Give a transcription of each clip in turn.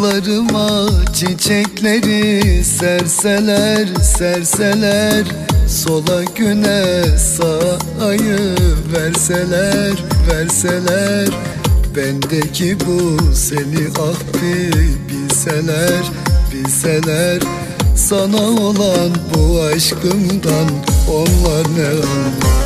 Kollarıma çiçekleri serseler, serseler, sola güne sağı verseler, verseler, bendeki bu seni ah bilseler, bilseler, sana olan bu aşkımdan onlar ne anlar?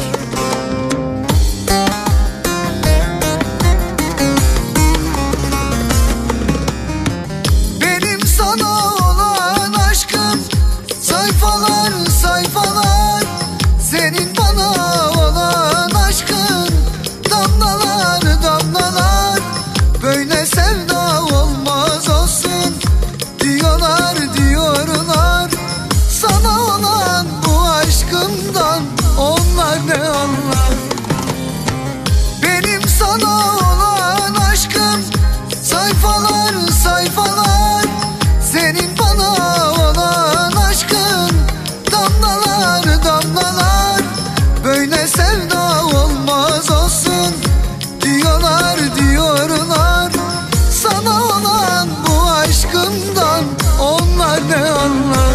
Sayfalar sayfalar, senin bana olan aşkın damlalar damlalar. Böyle sevda olmaz olsun diyorlar diyorlar. Sana olan bu aşkımdan onlar ne anlar? Benim sana olan aşkım sayfalar sayfalar, senin bana olan aşkın damlalar damlalar. Böyle sevda olmaz olsun diyorlar diyorlar. Sana olan bu aşkımdan onlar ne anlar?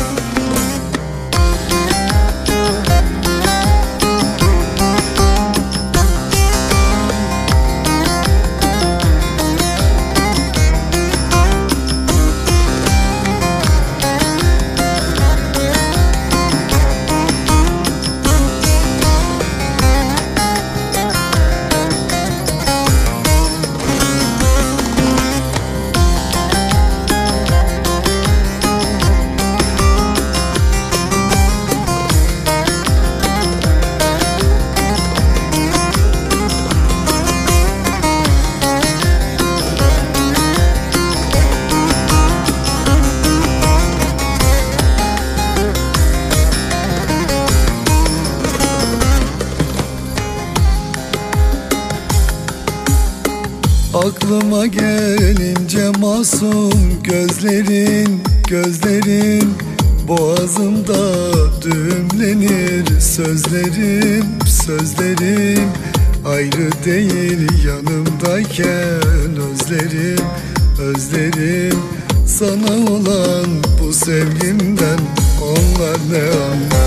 Aklıma gelince masum gözlerin, gözlerin, boğazımda düğümlenir sözlerim, sözlerim. Ayrı değil yanımdayken özlerim, özlerim. Sana olan bu sevgimden onlar ne anlar?